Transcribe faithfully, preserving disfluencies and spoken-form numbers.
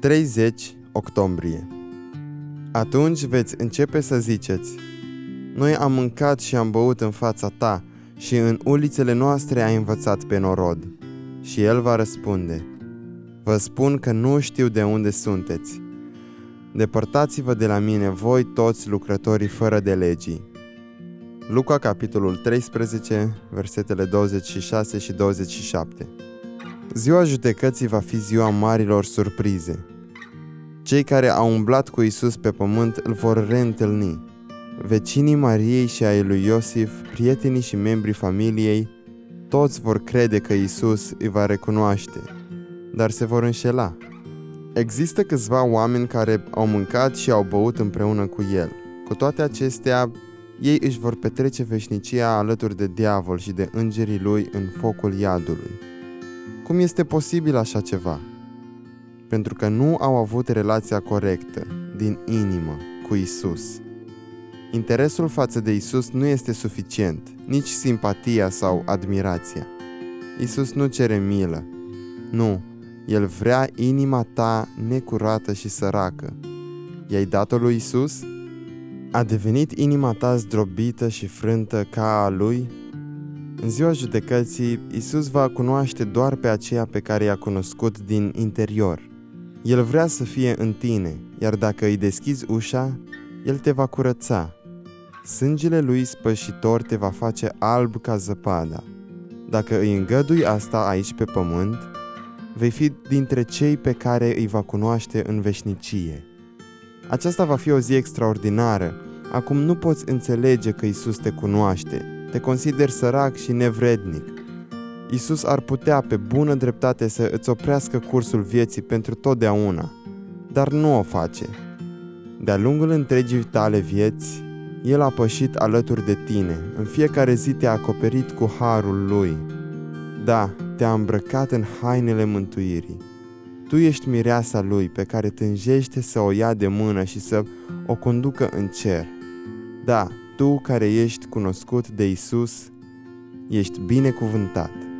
treizeci octombrie. Atunci veți începe să ziceți: noi am mâncat și am băut în fața ta și în ulițele noastre ai învățat pe norod. Și el va răspunde: vă spun că nu știu de unde sunteți. Depărtați-vă de la mine, voi toți lucrătorii fără de legii. Luca, capitolul treisprezece, versetele douăzeci și șase și douăzeci și șapte. Ziua judecății va fi ziua marilor surprize. Cei care au umblat cu Isus pe pământ îl vor reîntâlni. Vecinii Mariei și ai lui Iosif, prietenii și membrii familiei, toți vor crede că Isus îi va recunoaște, dar se vor înșela. Există câțiva oameni care au mâncat și au băut împreună cu el. Cu toate acestea, ei își vor petrece veșnicia alături de diavol și de îngerii lui în focul iadului. Cum este posibil așa ceva? Pentru că nu au avut relația corectă, din inimă, cu Isus. Interesul față de Isus nu este suficient, nici simpatia sau admirația. Isus nu cere milă. Nu, El vrea inima ta necurată și săracă. I-ai dat-o lui Isus? A devenit inima ta zdrobită și frântă ca a Lui? În ziua judecății, Isus va cunoaște doar pe aceea pe care i-a cunoscut din interior. El vrea să fie în tine, iar dacă îi deschizi ușa, El te va curăța. Sângele Lui spășitor te va face alb ca zăpada. Dacă îi îngădui asta aici pe pământ, vei fi dintre cei pe care îi va cunoaște în veșnicie. Aceasta va fi o zi extraordinară. Acum nu poți înțelege că Isus te cunoaște. Te consideri sărac și nevrednic. Isus ar putea pe bună dreptate să îți oprească cursul vieții pentru totdeauna, dar nu o face. De-a lungul întregii tale vieți, El a pășit alături de tine. În fiecare zi te-a acoperit cu harul Lui. Da, te-a îmbrăcat în hainele mântuirii. Tu ești mireasa Lui pe care tânjește să o ia de mână și să o conducă în cer. Da, tu care ești cunoscut de Isus, ești binecuvântat.